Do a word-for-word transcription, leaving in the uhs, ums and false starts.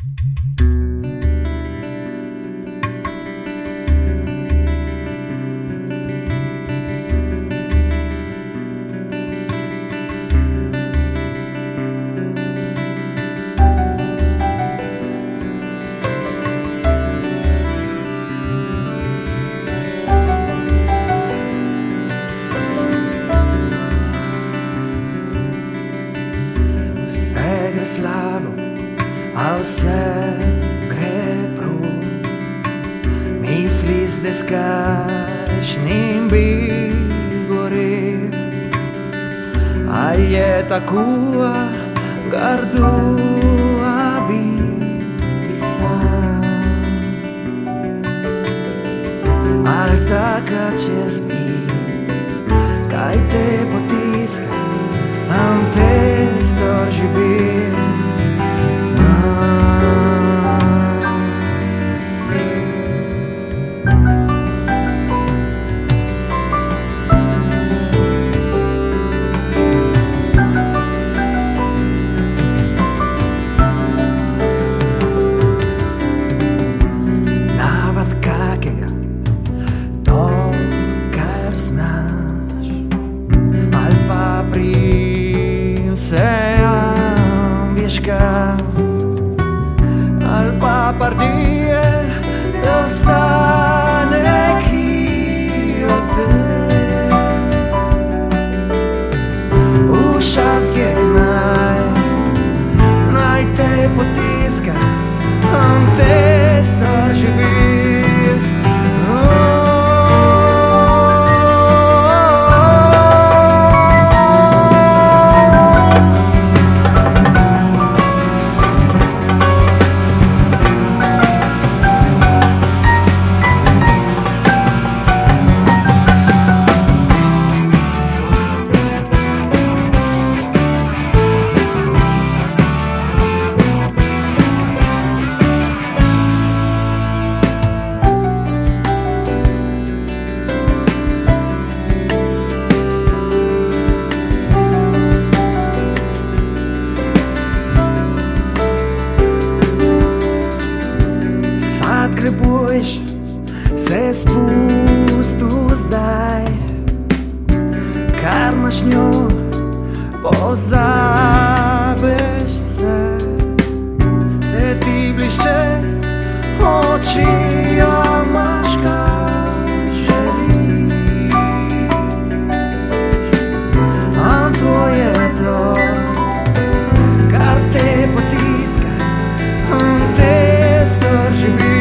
Slavo, a vse gre prav. Misli zdaj, s kakšnim bi gorel, ali je tako grdo, a biti sam, ali taka čez bi, kaj te potiska, am te storži bi. Al pa partir ostane ki od te u šapke naj naj te potiska, am te storži bit. Bojiš se spustil zdaj, kar imaš njo, pozabeš se, se ti blišče oči, jo imaš, kaj želiš, a to je to, kar te potiska, a te storži.